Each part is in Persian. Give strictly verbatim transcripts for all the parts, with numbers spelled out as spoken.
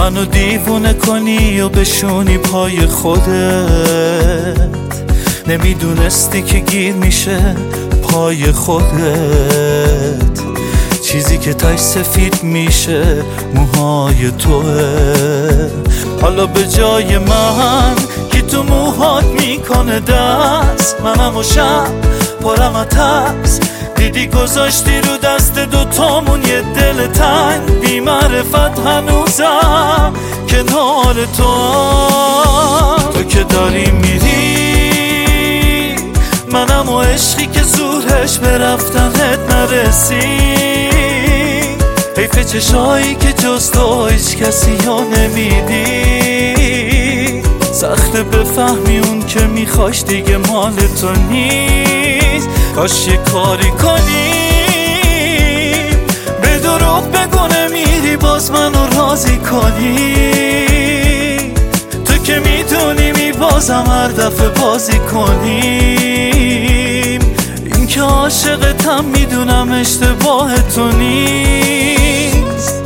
منو دیوونه کنی و بشونی پای خودت، نمیدونستی که گیر میشه پای خودت، چیزی که تاش سفید میشه موهای توه. حالا به جای من که تو موهات میکنه دست، منم و شب پرم از ترس، دیدی گذاشتی رو دست دوتامون یه دل تنگ، بی معرفت هنوزم کنار تو. تو که داری میری منم و عشقی که زورش به رفتنت نرسید، حیف چشایی که جز تو هیچ کسی ها نمیدی، سخته بفهمی اون که میخواش دیگه مال تو نیست. کاش یه کاری کنی به دروغ بگو نمیری باز منو راضی کنی، تو که میدونی می بازم هر دفعه بازی کنیم، این که عاشقتم میدونم اشتباه تو نیست.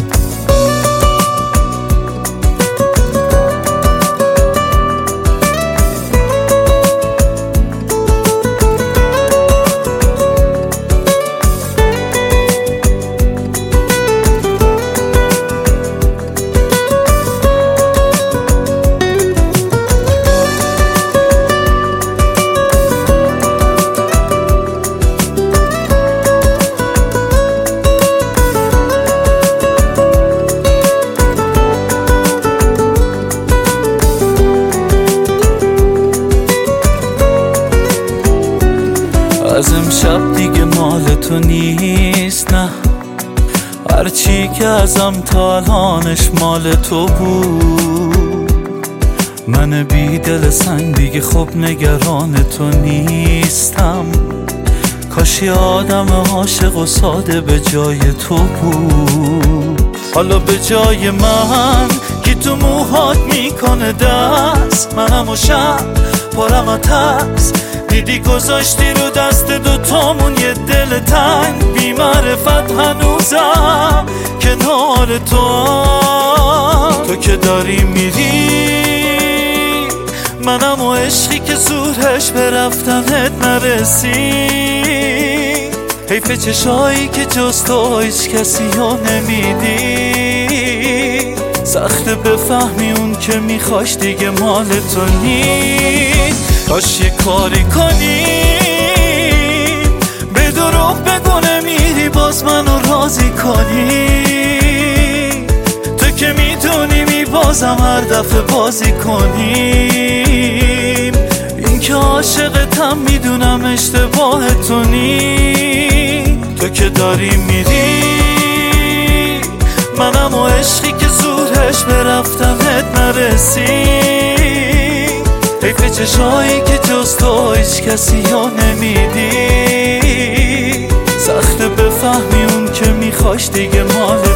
از امشب دیگه مال تو نیست، نه هرچی که ازم تا الانش مال تو بود، من بی دل سنگ دیگه خب نگران تو نیستم، کاش یه آدم عاشق و ساده به جای تو بود. حالا به جای من که تو موهات میکنه دست، منم و شب پرم از ترس، دیدی گذاشتی رو دست دوتامون یه دل تنگ، بی معرفت هنوزم کنار تو. تو که داری میری منم و عشقی که زورش به رفتنت نرسید، حیف چشایی که جز تو هیچ کسی ها نمیدی، سخته بفهمی اون که میخواش دیگه مال تو نیست. کاش یه کاری کنی به دروغ بگو نمیری باز منو راضی کنی، تو که میدونی می بازم هر دفعه بازی کنیم، این که عاشقتم میدونم اشتباه تو نیست. تو که داری میری منم و عشقی که زورش به رفتنت نرسید، حیف چشایی که جز تو هیچ کسی ها نمیدی، سخته بفهمی اون که میخواش دیگه مال